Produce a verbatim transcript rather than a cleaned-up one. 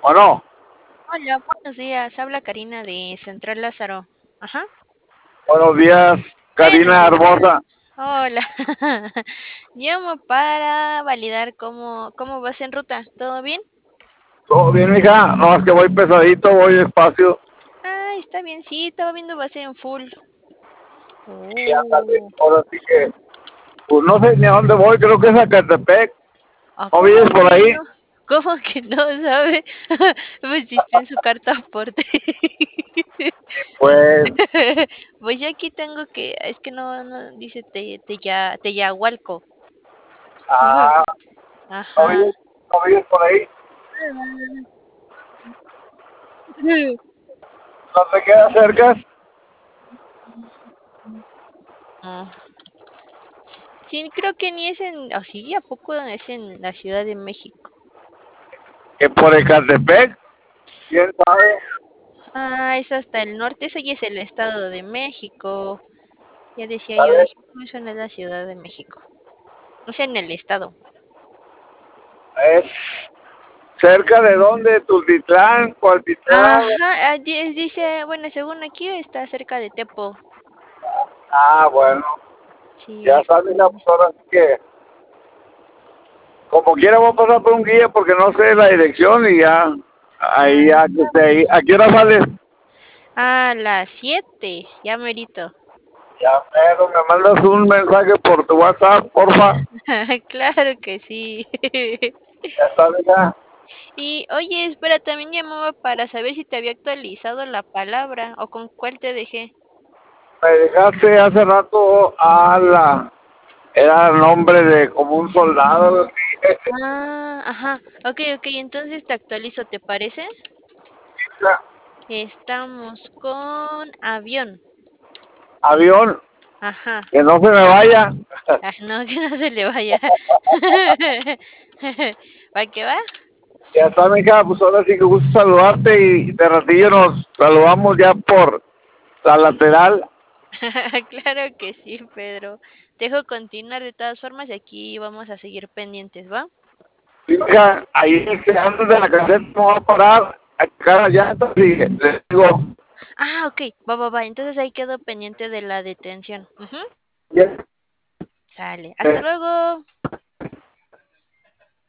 ¿O no? Hola, buenos días. Habla Karina de Central Lázaro. Ajá. Buenos días, Buenos Karina días. hermosa. Hola. Llamo para validar cómo, cómo vas en ruta. ¿Todo bien? ¿Todo bien, mija? No, es que voy pesadito, voy despacio. Ah, está bien. Sí, estaba viendo base en full. Y ándale, Oh. ahora sí que, pues no sé ni a dónde voy, creo que es a Catepec. ¿A ¿No poco vienes por que ahí? no? ¿Cómo que no sabe? Pues si está en su carta aporte. Pues, Pues yo aquí tengo que, es que no, no, dice te, te, ya, Teyahualco. ah, ¿no Ajá. vienes, no vienes por ahí? ¿No te quedas cerca? Ah, sí, creo que ni es en, o sí, ¿a poco es en la Ciudad de México? ¿Que por Ecatepec? ¿Quién sabe? Ah, es hasta el norte, eso ya es el Estado de México. Ya decía yo, ¿Sabes? dije, no, eso no es la Ciudad de México. O sea, en el Estado. ¿Es cerca de dónde? ¿Tultitlán? ¿Cualtitlán? Ajá, ah, di- dice, bueno, según aquí está cerca de Tepo. Ah, bueno, ya Sí, sabes, la pues ahora sí que, como quiera voy a pasar por un guía porque no sé la dirección y ya, ahí ah, ya que esté ahí. ¿A qué hora sales? a las siete, ya merito. Ya, pero me mandas un mensaje por tu WhatsApp, porfa. Claro que sí. Ya sabes, ya. Y oye, espera, también llamaba para saber si te había actualizado la palabra o con cuál te dejé. Me dejaste hace rato a la... Era el nombre de como un soldado. Ah, ajá. Ok, ok, entonces te actualizo, ¿te parece? Estamos con avión. Avión, Ajá. que no se me vaya. Ah, no, que no se le vaya. ¿Va que va? Ya está, mija, pues ahora sí que gusto saludarte y de ratillo nos saludamos ya por la lateral. Claro que sí, Pedro. Te dejo continuar de todas formas y aquí vamos a seguir pendientes, ¿va? Mija, ahí este, antes de la caseta me voy a parar a checar las llantas y les digo, Ah, ok, va, va, va. Entonces ahí quedo pendiente de la detención. Ujú. ya, Sale. Hasta eh, luego.